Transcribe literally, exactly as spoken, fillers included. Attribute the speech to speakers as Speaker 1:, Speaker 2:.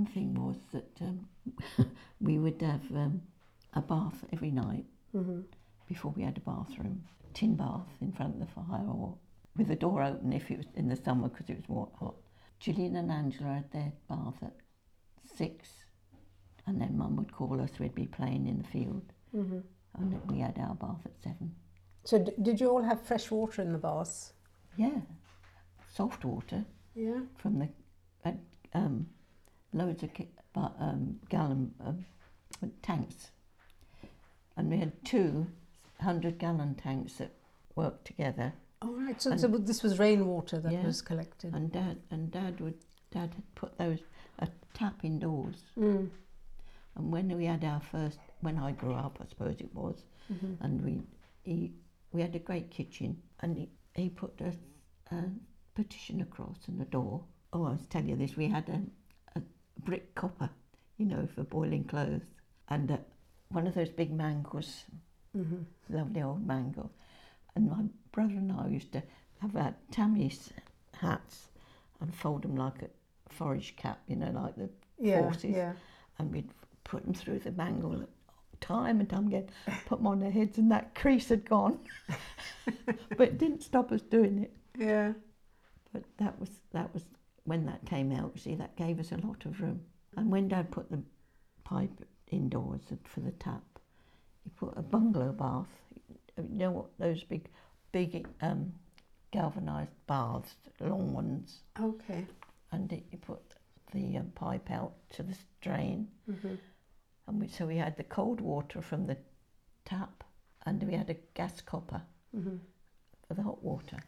Speaker 1: thing was that um, we would have um, a bath every night
Speaker 2: Mm-hmm.
Speaker 1: before we had a bathroom. Tin bath in front of the fire, or with the door open if it was in the summer because it was wa- hot. Gillian and Angela had their bath at six, and then Mum would call us. We'd be playing in the field,
Speaker 2: Mm-hmm.
Speaker 1: and then we had our bath at seven.
Speaker 2: So d- did you all have fresh water in the baths?
Speaker 1: Yeah, soft water
Speaker 2: Yeah.
Speaker 1: from the uh, um, loads of ki- but, um, gallon um, tanks, and we had two hundred gallon tanks that worked together.
Speaker 2: All right. So,
Speaker 1: And-
Speaker 2: so this was rainwater that
Speaker 1: Yeah.
Speaker 2: was collected.
Speaker 1: And Dad and Dad would Dad had put those a tap indoors.
Speaker 2: Mm.
Speaker 1: And when we had our first, when I grew up, I suppose it was,
Speaker 2: Mm-hmm.
Speaker 1: and we he we had a great kitchen, and he, he put a, a partition across and a door. Oh, I must tell you this: we had a, a brick copper, you know, for boiling clothes, and uh, one of those big mangles,
Speaker 2: Mm-hmm.
Speaker 1: lovely old mangle. And my brother and I used to have our Tammy's hats and fold them like a forage cap, you know, like the
Speaker 2: Yeah.
Speaker 1: forces,
Speaker 2: Yeah.
Speaker 1: and we'd put them through the mangle time and time again, put them on their heads, and that crease had gone. But it didn't stop us doing it.
Speaker 2: Yeah.
Speaker 1: But that was that was when that came out. You see, that gave us a lot of room. And when Dad put the pipe indoors for the tap, he put a bungalow bath. You know what, those big, big um, galvanised baths, long ones,
Speaker 2: Okay.
Speaker 1: and he put the um, pipe out to the drain.
Speaker 2: Mm-hmm.
Speaker 1: And we, so we had the cold water from the tap, and we had a gas copper
Speaker 2: Mm-hmm.
Speaker 1: for the hot water.